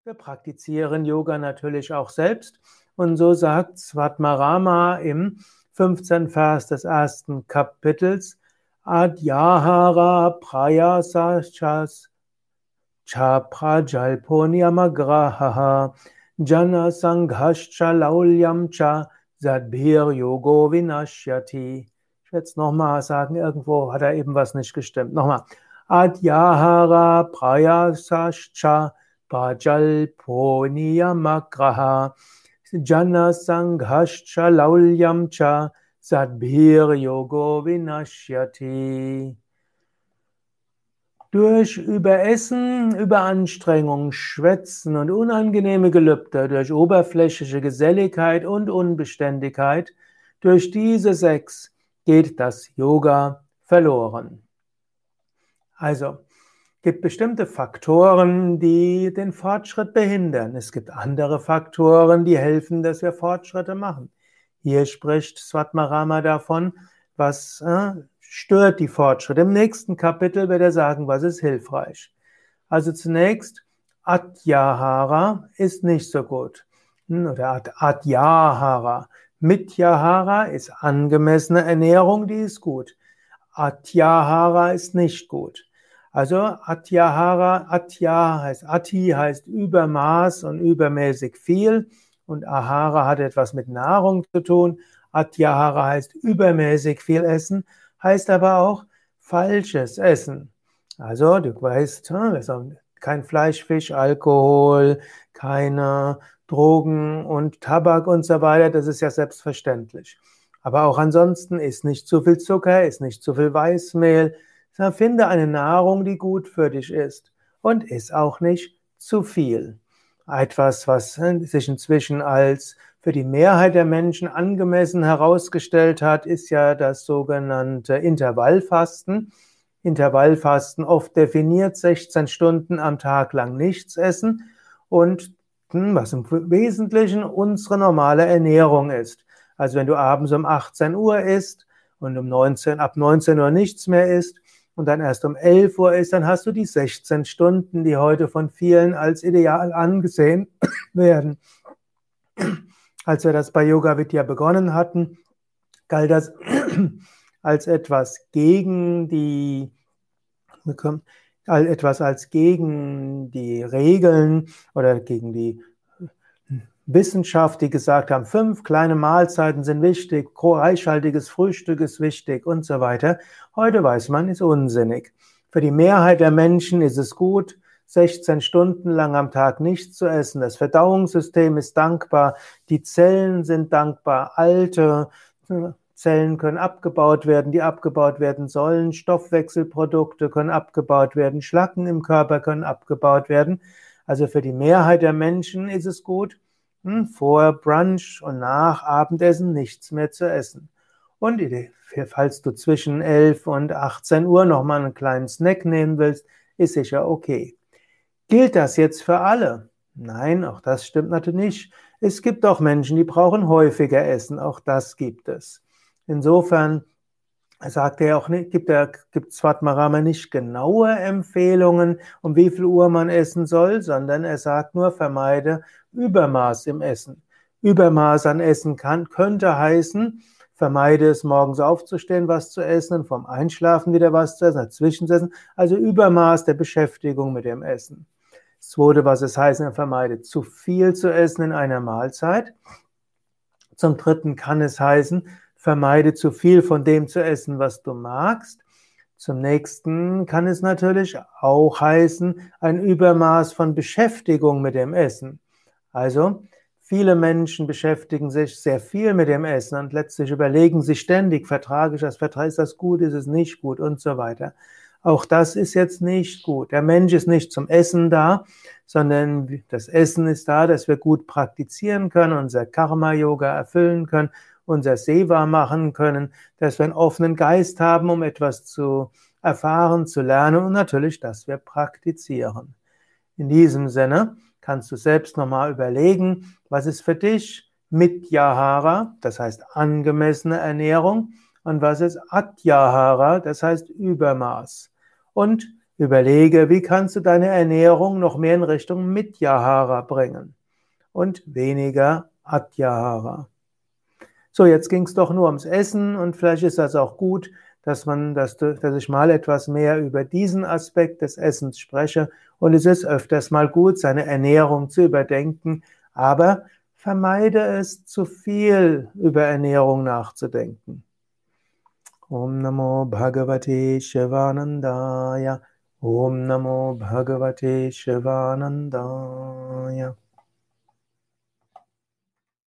Wir praktizieren Yoga natürlich auch selbst. Und so sagt Svatmarama im 15. Vers des ersten Kapitels: Adyahara prayasachas cha prajalpo niyamagraha jana sanghascha laulyam cha sadbhir yogo vinashyati. Ich werde es nochmal sagen, irgendwo hat da eben was nicht gestimmt. Nochmal. Adyahara prayasachcha prajalpo niyamagraha jana sanghascha laulyam cha sadbhir yogo vinashyati. Durch Überessen, Überanstrengung, Schwätzen und unangenehme Gelübde, durch oberflächliche Geselligkeit und Unbeständigkeit, durch diese 6 geht das Yoga verloren. Also, es gibt bestimmte Faktoren, die den Fortschritt behindern. Es gibt andere Faktoren, die helfen, dass wir Fortschritte machen. Hier spricht Svatmarama davon, was stört die Fortschritte. Im nächsten Kapitel wird er sagen, was ist hilfreich. Also zunächst, Atyahara ist nicht so gut. Oder Adyahara. Mityahara ist angemessene Ernährung, die ist gut. Atyahara ist nicht gut. Also Atyahara, Ati heißt Übermaß und übermäßig viel. Und Ahara hat etwas mit Nahrung zu tun. Atyahara heißt übermäßig viel essen, heißt aber auch falsches Essen. Also du weißt, kein Fleisch, Fisch, Alkohol, keine Drogen und Tabak und so weiter, das ist ja selbstverständlich. Aber auch ansonsten isst nicht zu viel Zucker, isst nicht zu viel Weißmehl. Finde eine Nahrung, die gut für dich ist und iss auch nicht zu viel. Etwas, was sich inzwischen als für die Mehrheit der Menschen angemessen herausgestellt hat, ist ja das sogenannte Intervallfasten. Intervallfasten oft definiert 16 Stunden am Tag lang nichts essen und was im Wesentlichen unsere normale Ernährung ist. Also wenn du abends um 18 Uhr isst und ab 19 Uhr nichts mehr isst und dann erst um 11 Uhr isst, dann hast du die 16 Stunden, die heute von vielen als ideal angesehen werden. Als wir das bei Yoga Vidya begonnen hatten, galt das als etwas gegen die Regeln oder gegen die Wissenschaft, die gesagt haben, 5 kleine Mahlzeiten sind wichtig, reichhaltiges Frühstück ist wichtig und so weiter. Heute weiß man, ist unsinnig. Für die Mehrheit der Menschen ist es gut, 16 Stunden lang am Tag nichts zu essen. Das Verdauungssystem ist dankbar, die Zellen sind dankbar, alte Zellen können abgebaut werden, die abgebaut werden sollen, Stoffwechselprodukte können abgebaut werden, Schlacken im Körper können abgebaut werden. Also für die Mehrheit der Menschen ist es gut, vor Brunch und nach Abendessen nichts mehr zu essen. Und falls du zwischen 11 und 18 Uhr nochmal einen kleinen Snack nehmen willst, ist sicher okay. Gilt das jetzt für alle? Nein, auch das stimmt natürlich nicht. Es gibt auch Menschen, die brauchen häufiger Essen. Auch das gibt es. Insofern sagt er auch nicht, gibt Svatmarama nicht genaue Empfehlungen, um wie viel Uhr man essen soll, sondern er sagt nur, vermeide Übermaß im Essen. Übermaß an Essen könnte heißen, vermeide es morgens aufzustehen, was zu essen und vom Einschlafen wieder was zu essen, dazwischen zu essen. Also Übermaß der Beschäftigung mit dem Essen. Das Zweite, was es heißt, vermeide zu viel zu essen in einer Mahlzeit. Zum Dritten kann es heißen, vermeide zu viel von dem zu essen, was du magst. Zum nächsten kann es natürlich auch heißen, ein Übermaß von Beschäftigung mit dem Essen. Also, viele Menschen beschäftigen sich sehr viel mit dem Essen und letztlich überlegen sich ständig, vertrage ich das, ist das gut, ist es nicht gut und so weiter. Auch das ist jetzt nicht gut. Der Mensch ist nicht zum Essen da, sondern das Essen ist da, dass wir gut praktizieren können, unser Karma-Yoga erfüllen können, unser Seva machen können, dass wir einen offenen Geist haben, um etwas zu erfahren, zu lernen und natürlich, dass wir praktizieren. In diesem Sinne kannst du selbst nochmal überlegen, was ist für dich Mityahara, das heißt angemessene Ernährung, und was ist Atyahara, das heißt Übermaß. Und Überlege, wie kannst du deine Ernährung noch mehr in Richtung Mityahara bringen und weniger Atyahara. So, jetzt ging es doch nur ums Essen und vielleicht ist das auch gut, dass ich mal etwas mehr über diesen Aspekt des Essens spreche. Und es ist öfters mal gut, seine Ernährung zu überdenken, aber vermeide es, zu viel über Ernährung nachzudenken. Om Namo Bhagavate Shivanandaya. Om Namo Bhagavate Shivanandaya.